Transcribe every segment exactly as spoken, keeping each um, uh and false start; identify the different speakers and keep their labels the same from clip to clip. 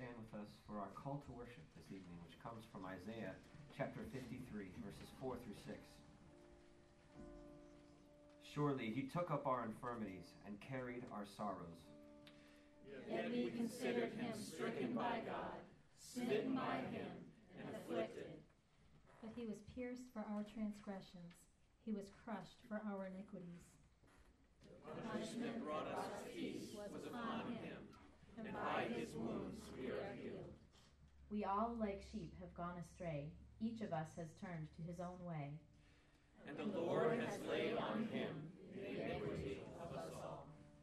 Speaker 1: stand with us for our call to worship this evening, which comes from Isaiah chapter fifty-three, verses four through six. Surely he took up our infirmities and carried our sorrows.
Speaker 2: Yet we considered him stricken by God, smitten by him, and afflicted.
Speaker 3: But he was pierced for our transgressions. He was crushed for our iniquities.
Speaker 2: The punishment brought us peace was upon him, and by his wounds we are healed.
Speaker 4: We all, like sheep, have gone astray. Each of us has turned to his own way.
Speaker 2: And the Lord has laid on him the iniquity of us all.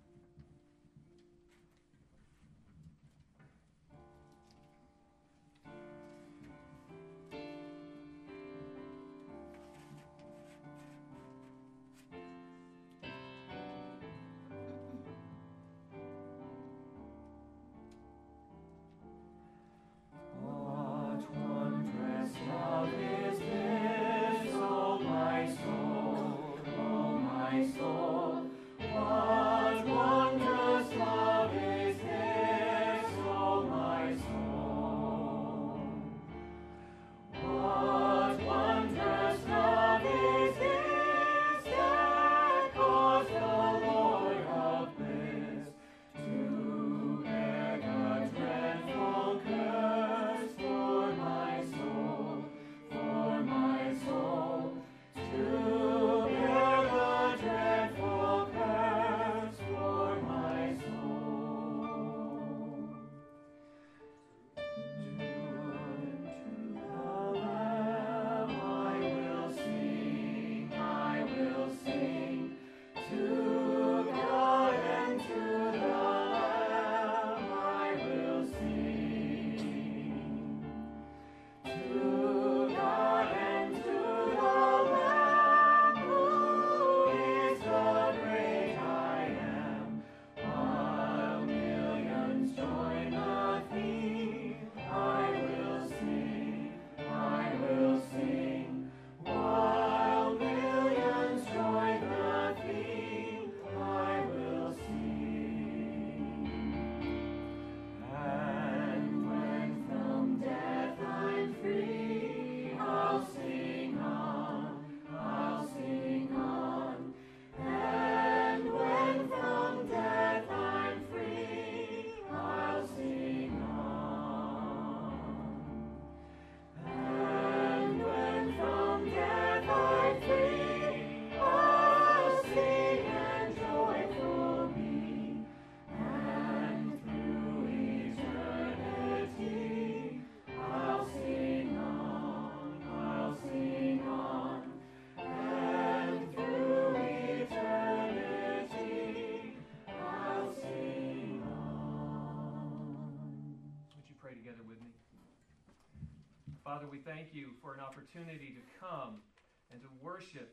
Speaker 5: Father, we thank you for an opportunity to come and to worship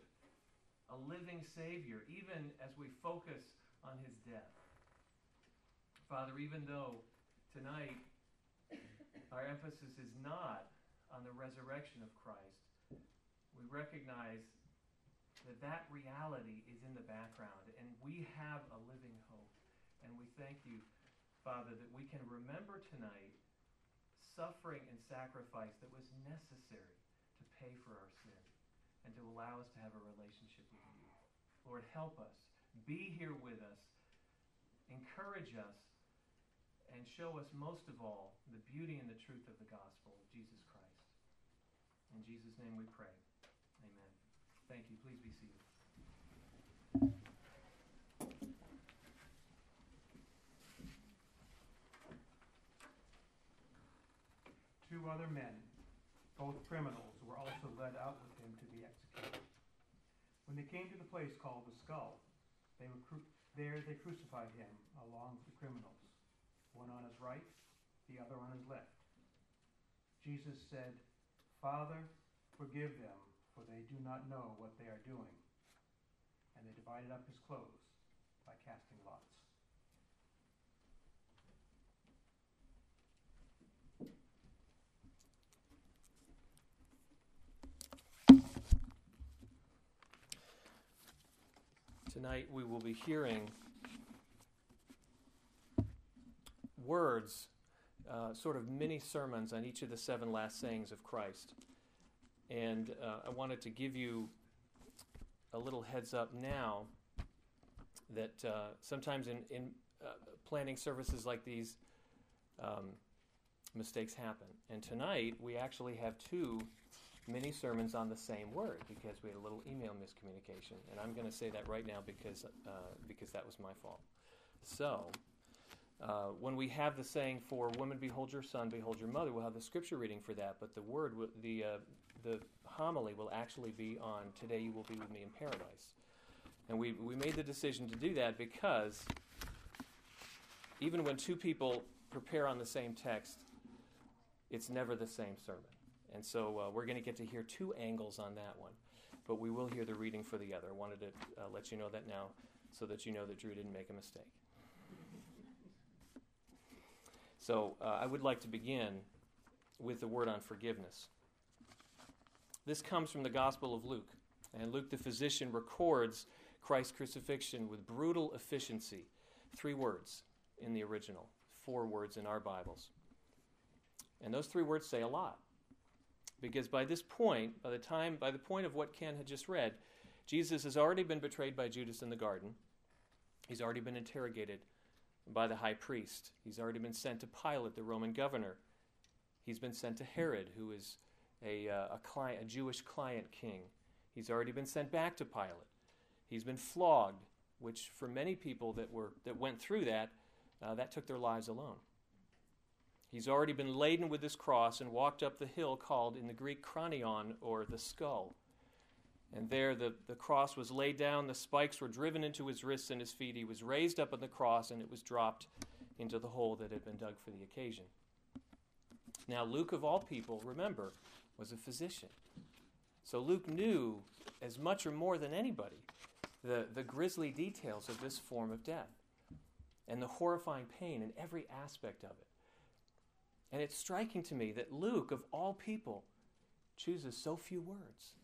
Speaker 5: a living Savior, even as we focus on his death. Father, even though tonight our emphasis is not on the resurrection of Christ, we recognize that that reality is in the background, and we have a living hope. And we thank you, Father, that we can remember tonight suffering and sacrifice that was necessary to pay for our sin and to allow us to have a relationship with you. Lord, help us. Be here with us. Encourage us. And show us most of all the beauty and the truth of the gospel of Jesus Christ. In Jesus' name we pray. Amen. Thank you. Please be seated.
Speaker 6: Two other men, both criminals, were also led out with him to be executed. When they came to the place called the Skull, they were cru- there they crucified him along with the criminals, one on his right, the other on his left. Jesus said, "Father, forgive them, for they do not know what they are doing." And they divided up his clothes by casting lots.
Speaker 5: Tonight we will be hearing words uh, sort of mini sermons on each of the seven last sayings of Christ. And uh, I wanted to give you a little heads up now that uh, sometimes in, in uh, planning services like these, um, mistakes happen. And tonight we actually have two mini sermons on the same word because we had a little email miscommunication. And I'm going to say that right now because uh, because that was my fault. So, uh, when we have the saying for woman, behold your son, behold your mother, we'll have the scripture reading for that. But the word, w- the uh, the homily will actually be on today you will be with me in paradise. And we we made the decision to do that because even when two people prepare on the same text, it's never the same sermon. And so uh, we're going to get to hear two angles on that one. But we will hear the reading for the other. I wanted to uh, let you know that now so that you know that Drew didn't make a mistake. So uh, I would like to begin with the word on forgiveness. This comes from the Gospel of Luke. And Luke the physician records Christ's crucifixion with brutal efficiency. Three words in the original, four words in our Bibles. And those three words say a lot. Because by this point, by the time, by the point of what Ken had just read, Jesus has already been betrayed by Judas in the garden. He's already been interrogated by the high priest. He's already been sent to Pilate, the Roman governor. He's been sent to Herod, who is a, uh, a, client, a Jewish client king. He's already been sent back to Pilate. He's been flogged, which for many people that were that went through that, uh, that took their lives alone. He's already been laden with this cross and walked up the hill called in the Greek kranion, or the skull. And there the, the cross was laid down, the spikes were driven into his wrists and his feet. He was raised up on the cross and it was dropped into the hole that had been dug for the occasion. Now Luke, of all people, remember, was a physician. So Luke knew as much or more than anybody the, the grisly details of this form of death and the horrifying pain in every aspect of it. And it's striking to me that Luke, of all people, chooses so few words.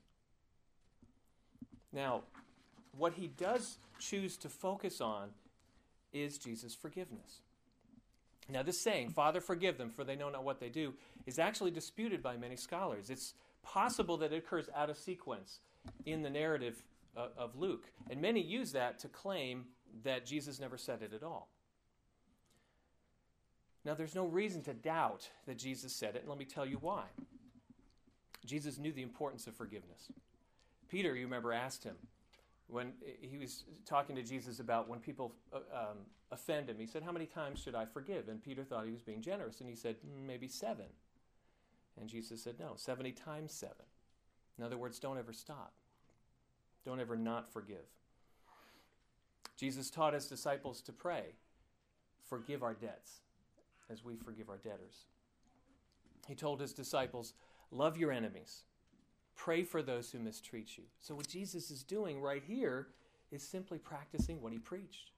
Speaker 5: Now, what he does choose to focus on is Jesus' forgiveness. Now, this saying, Father, forgive them, for they know not what they do, is actually disputed by many scholars. It's possible that it occurs out of sequence in the narrative uh, of Luke. And many use that to claim that Jesus never said it at all. Now, there's no reason to doubt that Jesus said it, and let me tell you why. Jesus knew the importance of forgiveness. Peter, you remember, asked him, when he was talking to Jesus about when people uh, um, offend him, he said, how many times should I forgive? And Peter thought he was being generous, and he said, maybe seven. And Jesus said, no, seventy times seven. In other words, don't ever stop. Don't ever not forgive. Jesus taught his disciples to pray, forgive our debts, as we forgive our debtors. He told his disciples, love your enemies. Pray for those who mistreat you. So what Jesus is doing right here is simply practicing what he preached.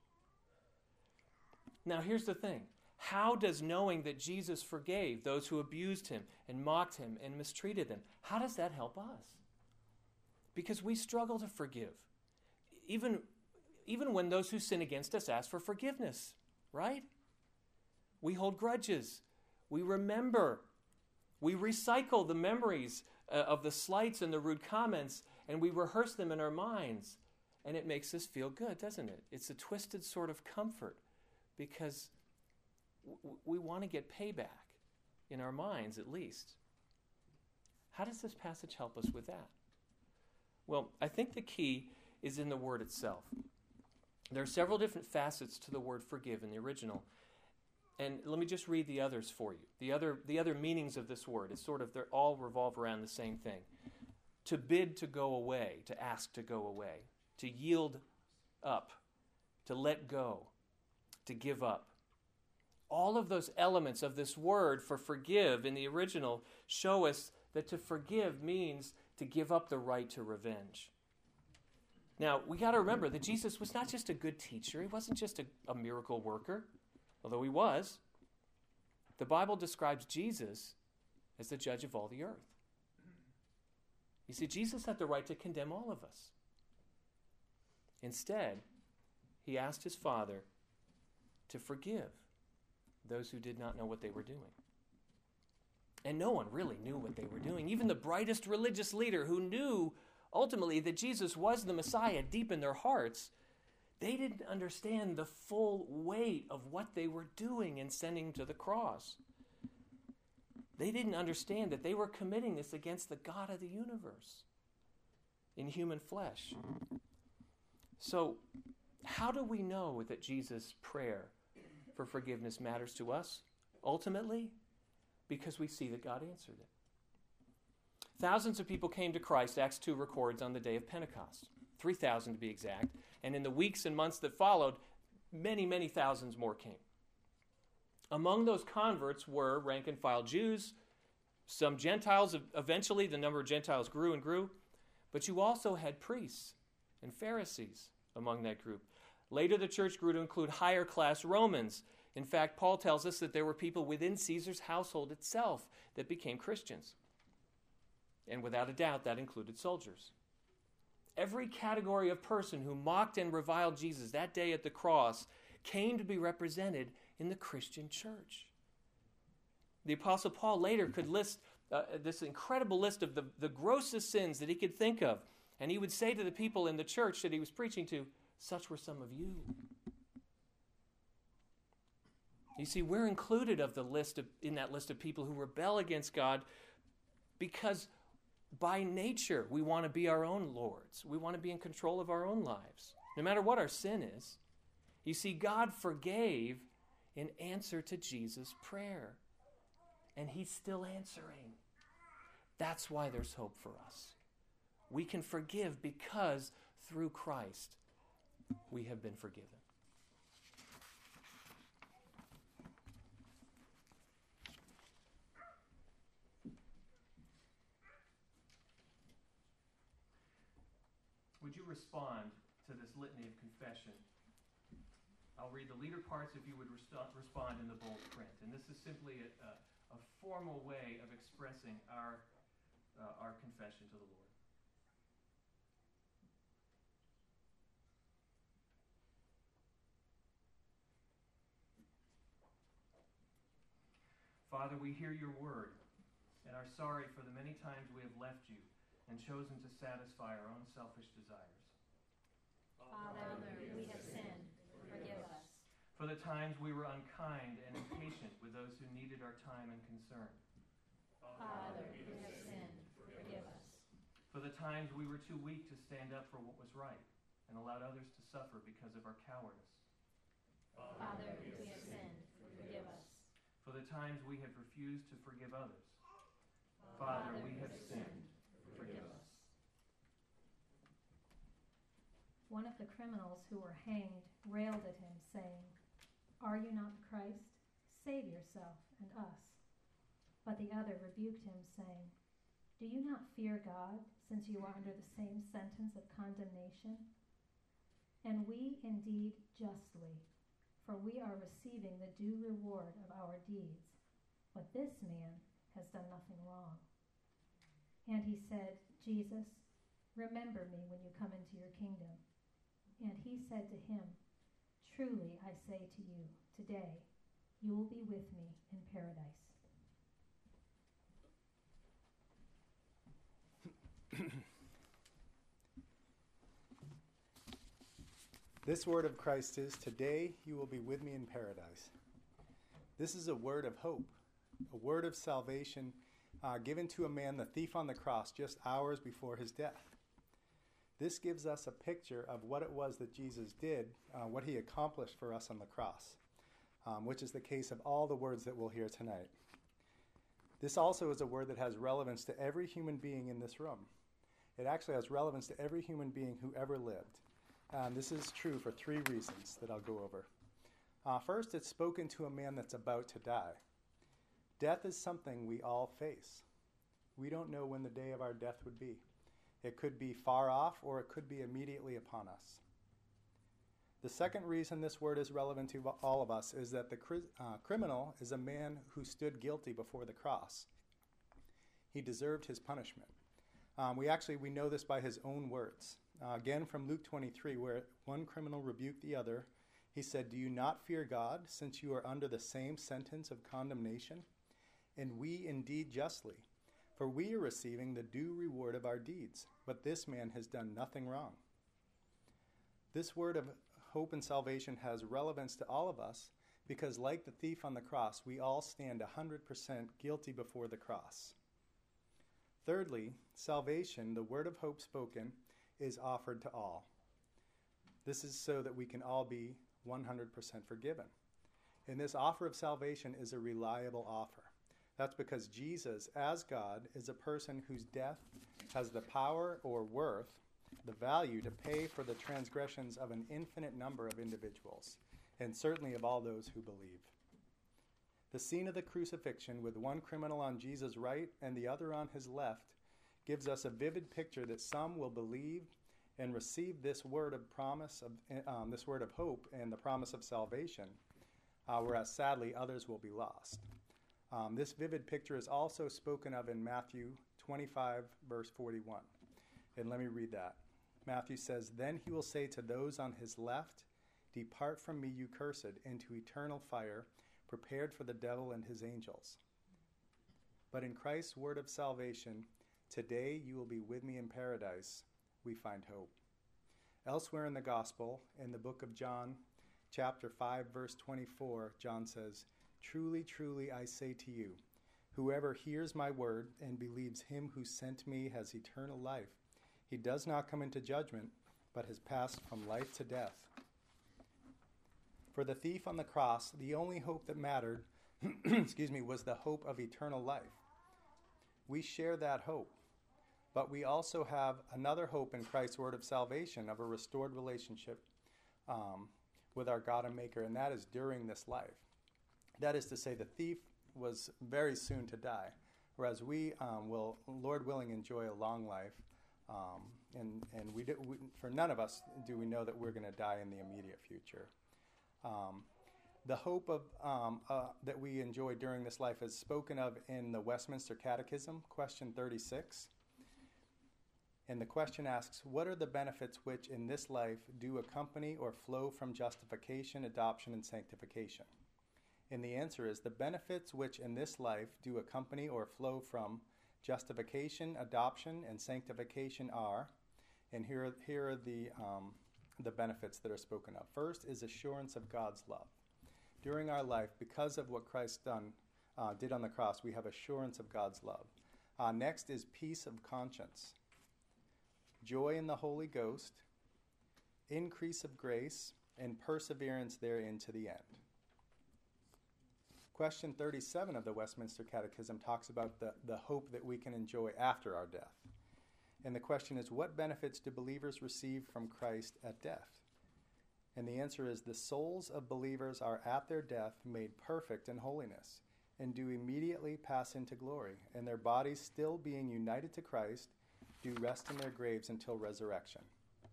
Speaker 5: Now here's the thing. How does knowing that Jesus forgave those who abused him and mocked him and mistreated them, how does that help us? Because we struggle to forgive. Even, even when those who sin against us ask for forgiveness, right? We hold grudges. We remember. We recycle the memories uh, of the slights and the rude comments, and we rehearse them in our minds. And it makes us feel good, doesn't it? It's a twisted sort of comfort because w- we want to get payback in our minds, at least. How does this passage help us with that? Well, I think the key is in the word itself. There are several different facets to the word forgive in the original. And let me just read the others for you. The other, the other meanings of this word is sort of, they all revolve around the same thing. To bid to go away, to ask to go away, to yield up, to let go, to give up. All of those elements of this word for forgive in the original show us that to forgive means to give up the right to revenge. Now, we got to remember that Jesus was not just a good teacher. He wasn't just a, a miracle worker. Although he was, the Bible describes Jesus as the judge of all the earth. You see, Jesus had the right to condemn all of us. Instead, he asked his Father to forgive those who did not know what they were doing. And no one really knew what they were doing. Even the brightest religious leader who knew ultimately that Jesus was the Messiah deep in their hearts, they didn't understand the full weight of what they were doing in sending him to the cross. They didn't understand that they were committing this against the God of the universe in human flesh. So, how do we know that Jesus' prayer for forgiveness matters to us? Ultimately, because we see that God answered it. Thousands of people came to Christ, Acts two records, on the day of Pentecost. three thousand to be exact. And in the weeks and months that followed, many, many thousands more came. Among those converts were rank and file Jews, some Gentiles. Eventually, the number of Gentiles grew and grew. But you also had priests and Pharisees among that group. Later, the church grew to include higher class Romans. In fact, Paul tells us that there were people within Caesar's household itself that became Christians. And without a doubt, that included soldiers. Every category of person who mocked and reviled Jesus that day at the cross came to be represented in the Christian church. The Apostle Paul later could list uh, this incredible list of the, the grossest sins that he could think of. And he would say to the people in the church that he was preaching to, "Such were some of you." You see, we're included of the list of, in that list of people who rebel against God because by nature we want to be our own lords. We want to be in control of our own lives, no matter what our sin is. You see, God forgave in answer to Jesus' prayer, and he's still answering. That's why there's hope for us. We can forgive because through Christ we have been forgiven. Would you respond to this litany of confession? I'll read the leader parts if you would rest- respond in the bold print. And this is simply a, a, a formal way of expressing our, uh, our confession to the Lord. Father, we hear your word and are sorry for the many times we have left you and chosen to satisfy our own selfish desires.
Speaker 3: Father, we have sinned. Forgive us.
Speaker 5: For the times we were unkind and impatient with those who needed our time and concern.
Speaker 3: Father, we have sinned. Forgive us.
Speaker 5: For the times we were too weak to stand up for what was right and allowed others to suffer because of our cowardice.
Speaker 3: Father, we have sinned. Forgive us.
Speaker 5: For the times we have refused to forgive others. Father, we have sinned. Forgive us.
Speaker 3: One of the criminals who were hanged railed at him, saying, "Are you not the Christ? Save yourself and us." But the other rebuked him, saying, "Do you not fear God, since you are under the same sentence of condemnation? And we indeed justly, for we are receiving the due reward of our deeds. But this man has done nothing wrong." And he said, "Jesus, remember me when you come into your kingdom." And he said to him, "Truly I say to you, today you will be with me in paradise."
Speaker 7: This word of Christ is, "Today you will be with me in paradise." This is a word of hope, a word of salvation uh, given to a man, the thief on the cross, just hours before his death. This gives us a picture of what it was that Jesus did, uh, what he accomplished for us on the cross, um, which is the case of all the words that we'll hear tonight. This also is a word that has relevance to every human being in this room. It actually has relevance to every human being who ever lived. Um, this is true for three reasons that I'll go over. Uh, first, it's spoken to a man that's about to die. Death is something we all face. We don't know when the day of our death would be. It could be far off, or it could be immediately upon us. The second reason this word is relevant to all of us is that the cri- uh, criminal is a man who stood guilty before the cross. He deserved his punishment. Um, we actually, we know this by his own words. Uh, again, from Luke twenty-three, where one criminal rebuked the other, He said, "Do you not fear God, since you are under the same sentence of condemnation? And we indeed justly, for we are receiving the due reward of our deeds, but this man has done nothing wrong." This word of hope and salvation has relevance to all of us because, like the thief on the cross, we all stand one hundred percent guilty before the cross. Thirdly, salvation, the word of hope spoken, is offered to all. This is so that we can all be one hundred percent forgiven. And this offer of salvation is a reliable offer. That's because Jesus, as God, is a person whose death has the power or worth, the value to pay for the transgressions of an infinite number of individuals, and certainly of all those who believe. The scene of the crucifixion, with one criminal on Jesus' right and the other on his left, gives us a vivid picture that some will believe and receive this word of promise, of um, this word of hope and the promise of salvation, uh, whereas sadly others will be lost. Um, this vivid picture is also spoken of in Matthew twenty-five, verse forty-one. And let me read that. Matthew says, "Then he will say to those on his left, 'Depart from me, you cursed, into eternal fire, prepared for the devil and his angels.'" But in Christ's word of salvation, "Today you will be with me in paradise," we find hope. Elsewhere in the gospel, in the book of John, chapter five, verse twenty-four, John says, "Truly, truly, I say to you, whoever hears my word and believes him who sent me has eternal life. He does not come into judgment, but has passed from life to death." For the thief on the cross, the only hope that mattered, excuse me, was the hope of eternal life. We share that hope, but we also have another hope in Christ's word of salvation, of a restored relationship um, with our God and Maker, and that is during this life. That is to say, the thief was very soon to die, whereas we um, will, Lord willing, enjoy a long life. Um, and and we, do, we for none of us do we know that we're going to die in the immediate future. Um, the hope of um, uh, that we enjoy during this life is spoken of in the Westminster Catechism, question thirty-six. And the question asks, "What are the benefits which in this life do accompany or flow from justification, adoption, and sanctification?" And the answer is, the benefits which in this life do accompany or flow from justification, adoption, and sanctification are, and here, here are the, um, the benefits that are spoken of. First is assurance of God's love. During our life, because of what Christ done, uh, did on the cross, we have assurance of God's love. Uh, next is peace of conscience, joy in the Holy Ghost, increase of grace, and perseverance therein to the end. Question thirty-seven of the Westminster Catechism talks about the, the hope that we can enjoy after our death. And the question is, what benefits do believers receive from Christ at death? And the answer is, the souls of believers are at their death made perfect in holiness and do immediately pass into glory, and their bodies, still being united to Christ, do rest in their graves until resurrection.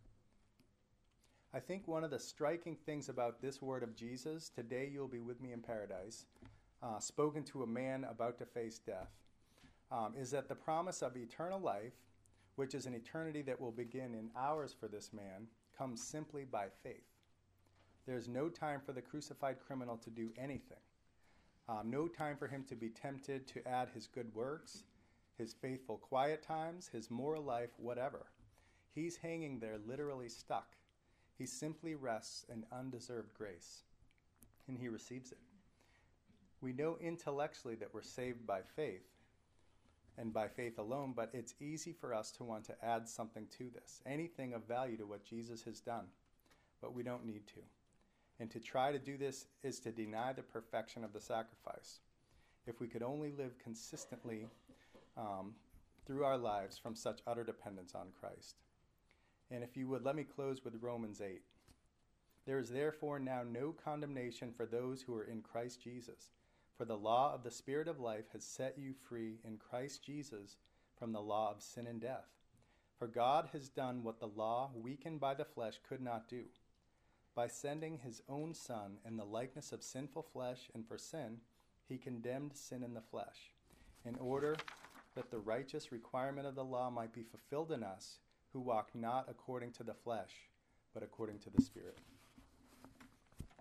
Speaker 7: I think one of the striking things about this word of Jesus, "Today you'll be with me in paradise," Uh, spoken to a man about to face death, um, is that the promise of eternal life, which is an eternity that will begin in hours for this man, comes simply by faith. There's no time for the crucified criminal to do anything. Um, no time for him to be tempted to add his good works, his faithful quiet times, his moral life, whatever. He's hanging there literally stuck. He simply rests in undeserved grace, and he receives it. We know intellectually that we're saved by faith, and by faith alone, but it's easy for us to want to add something to this, anything of value to what Jesus has done, but we don't need to. And to try to do this is to deny the perfection of the sacrifice. If we could only live consistently um, through our lives from such utter dependence on Christ. And if you would, let me close with Romans eight. "There is therefore now no condemnation for those who are in Christ Jesus. For the law of the Spirit of life has set you free in Christ Jesus from the law of sin and death. For God has done what the law, weakened by the flesh, could not do. By sending his own Son in the likeness of sinful flesh, and for sin, he condemned sin in the flesh, in order that the righteous requirement of the law might be fulfilled in us, who walk not according to the flesh, but according to the Spirit."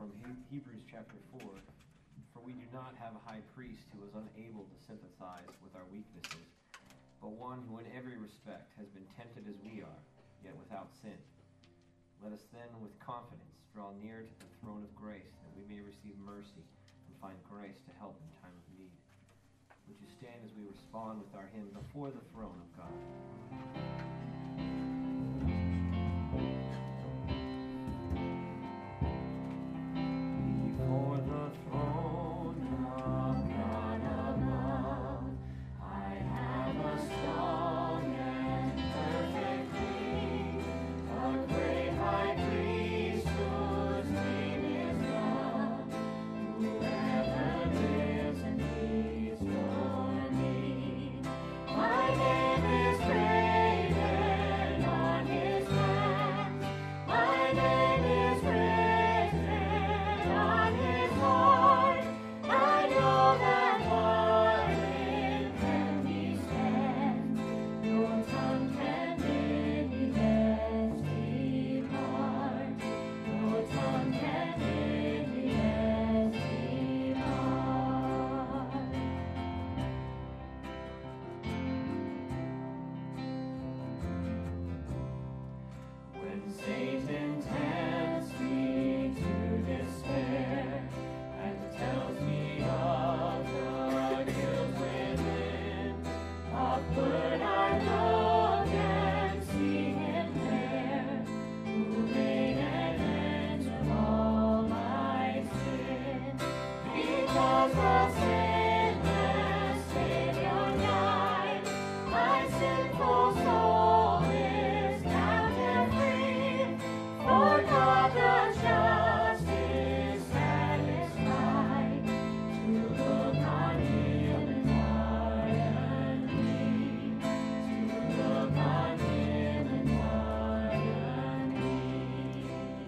Speaker 1: from He- Hebrews chapter four, for we do not have a high priest who is unable to sympathize with our weaknesses, but one who in every respect has been tempted as we are, yet without sin. Let us then with confidence draw near to the throne of grace, that we may receive mercy and find grace to help in time of need. Would you stand as we respond with our hymn, Before the Throne of God? Before the throne of God above, I have a strong and perfect King, a great high priest whose name is love, who ever lives and pleads for me. My name is graven on his hands, my name is written on his heart. I know that nothing can be said, no tongue can bid me rest depart, no tongue can bid me rest depart. When Satan tempts me to despair and tells me of the guilt within, upward I look and see him there, who made an end to all my sin. Because the sinless Savior died, my sinful soul is captive free. For God the just is satisfied to look on him and pardon me, to look on him and pardon me.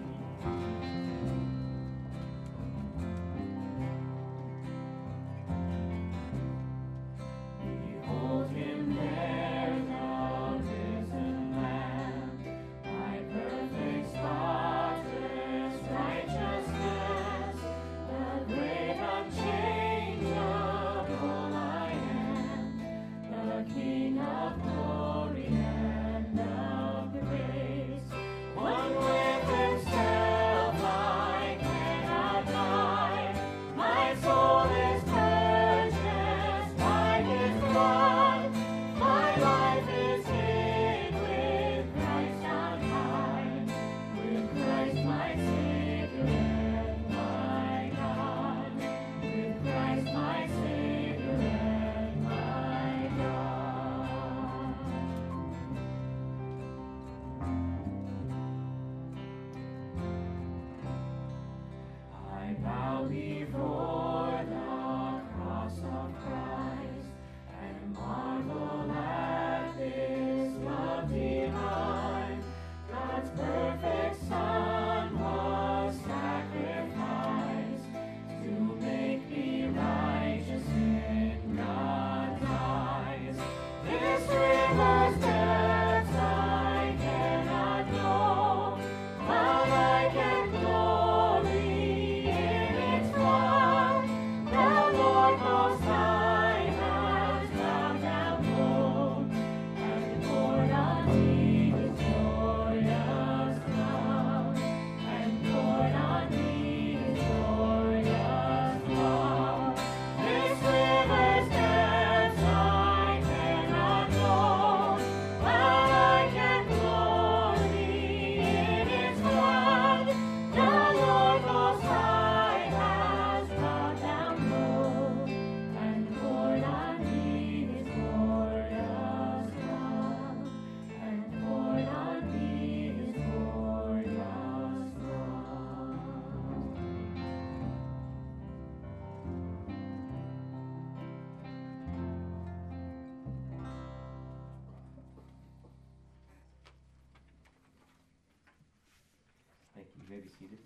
Speaker 1: Behold him there, the risen Lamb, my perfect spotless righteousness, the great unchangeable I am, the King of glory and of grace. One with himself I cannot die, my soul is purchased by his blood, my life is hid with Christ on high, with Christ my Savior and my God, with Christ my Savior and my God. I bow before the cross of Christ and marvel at this love divine. God's perfect Son was sacrificed to make me righteous in God's eyes. This river's depths I cannot know, but I can glory in its flood. The Lord Most High has bowed down low and poured on me his glorious love, and poured on me his glorious love. This river's depths I cannot know, but I can glory in its flood. The Lord Most High has bowed down low and poured on me his glorious love, and poured on me his glorious love. Thank you. You may be seated.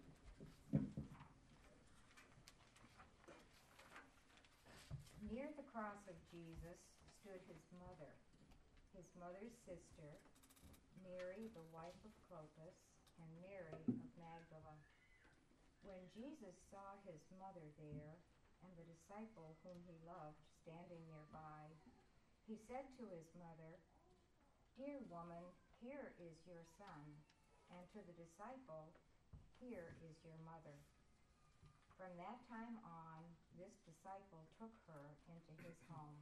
Speaker 8: Near the cross of Jesus stood his mother, his mother's sister, Mary, the wife of Clopas, and Mary of Magdala. When Jesus saw his mother there, and the disciple whom he loved standing nearby, he said to his mother, "Dear woman, here is your son," and to the disciple, "Here is your mother." From that time on, this disciple took her into his home.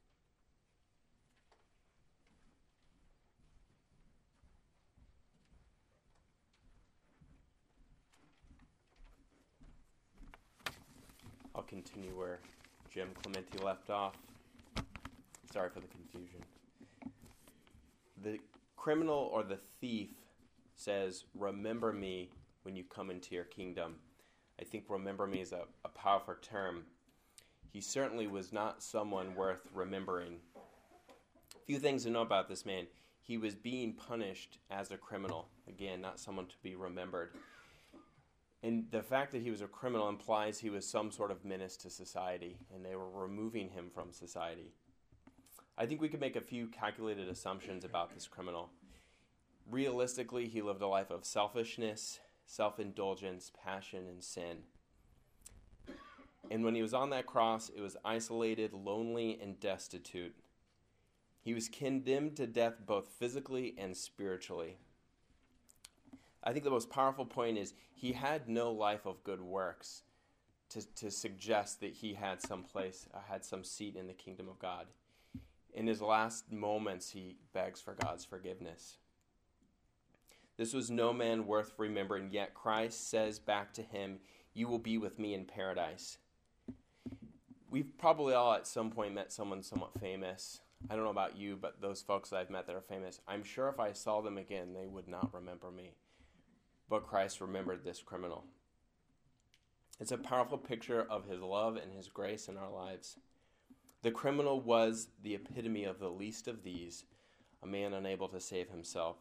Speaker 9: I'll continue where Jim Clementi left off. Sorry for the confusion. The criminal or the thief says, "Remember me when you come into your kingdom." I think "remember me" is a, a powerful term. He certainly was not someone worth remembering. A few things to know about this man. He was being punished as a criminal. Again, not someone to be remembered. And the fact that he was a criminal implies he was some sort of menace to society, and they were removing him from society. I think we could make a few calculated assumptions about this criminal. Realistically, he lived a life of selfishness, self-indulgence, passion, and sin. And when he was on that cross, it was isolated, lonely, and destitute. He was condemned to death both physically and spiritually. I think the most powerful point is he had no life of good works to, to suggest that he had some place, uh, had some seat in the kingdom of God. In his last moments, he begs for God's forgiveness. This was no man worth remembering, yet Christ says back to him, "You will be with me in paradise." We've probably all at some point met someone somewhat famous. I don't know about you, but those folks that I've met that are famous, I'm sure if I saw them again, they would not remember me. But Christ remembered this criminal. It's a powerful picture of his love and his grace in our lives. The criminal was the epitome of the least of these, a man unable to save himself.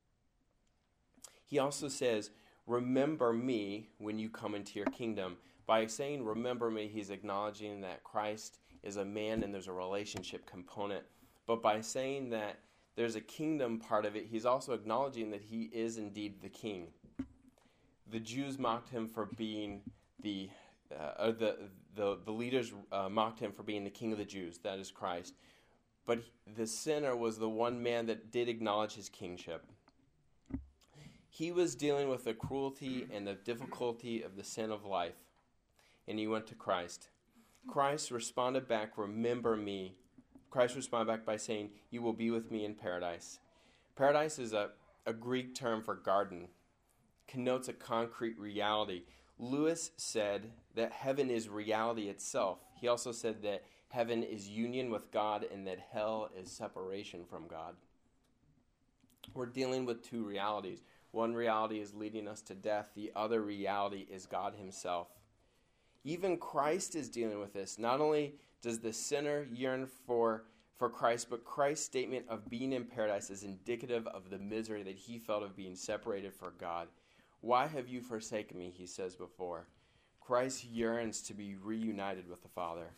Speaker 9: He also says, "Remember me when you come into your kingdom." By saying "remember me," he's acknowledging that Christ is a man and there's a relationship component. But by saying that there's a kingdom part of it, he's also acknowledging that he is indeed the king. The Jews mocked him for being the, uh, or the, the, the leaders uh, mocked him for being the king of the Jews, that is Christ. But the sinner was the one man that did acknowledge his kingship. He was dealing with the cruelty and the difficulty of the sin of life, and he went to Christ. Christ responded back, "Remember me." Christ responded back by saying, "You will be with me in paradise." Paradise is a, a Greek term for garden. Connotes a concrete reality. Lewis said that heaven is reality itself. He also said that heaven is union with God and that hell is separation from God. We're dealing with two realities. One reality is leading us to death. The other reality is God himself. Even Christ is dealing with this. Not only does the sinner yearn for, for Christ, but Christ's statement of being in paradise is indicative of the misery that he felt of being separated from God. "Why have you forsaken me?" he says before. Christ yearns to be reunited with the Father.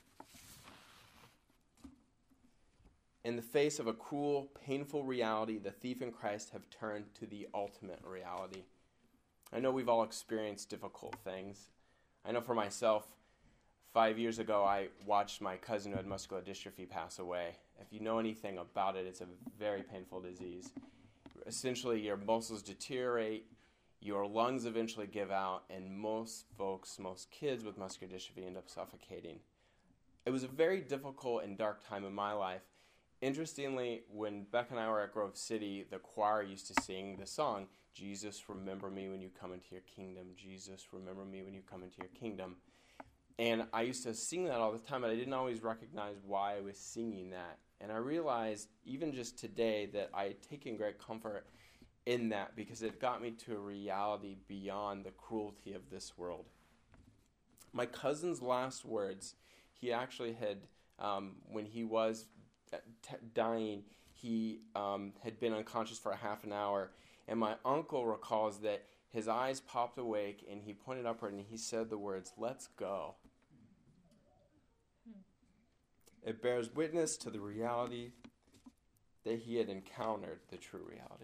Speaker 9: In the face of a cruel, painful reality, the thief and Christ have turned to the ultimate reality. I know we've all experienced difficult things. I know for myself, five years ago, I watched my cousin who had muscular dystrophy pass away. If you know anything about it, it's a very painful disease. Essentially, your muscles deteriorate, your lungs eventually give out, and most folks, most kids with muscular dystrophy end up suffocating. It was a very difficult and dark time in my life. Interestingly, when Beck and I were at Grove City, the choir used to sing the song, "Jesus, remember me when you come into your kingdom. Jesus, remember me when you come into your kingdom." And I used to sing that all the time, but I didn't always recognize why I was singing that. And I realized, even just today, that I had taken great comfort in that because it got me to a reality beyond the cruelty of this world. My cousin's last words, he actually had, um, when he was t- dying, he um, had been unconscious for a half an hour, and my uncle recalls that his eyes popped awake and he pointed upward and he said the words, "Let's go." It bears witness to the reality that he had encountered the true reality.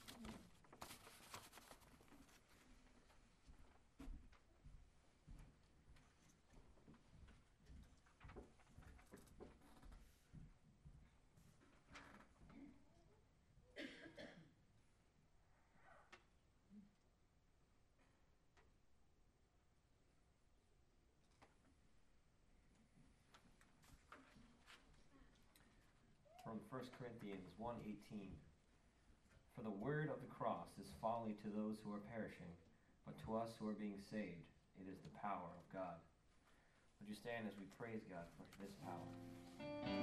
Speaker 1: From First Corinthians one eighteen. For the word of the cross is folly to those who are perishing, but to us who are being saved, it is the power of God. Would you stand as we praise God for this power?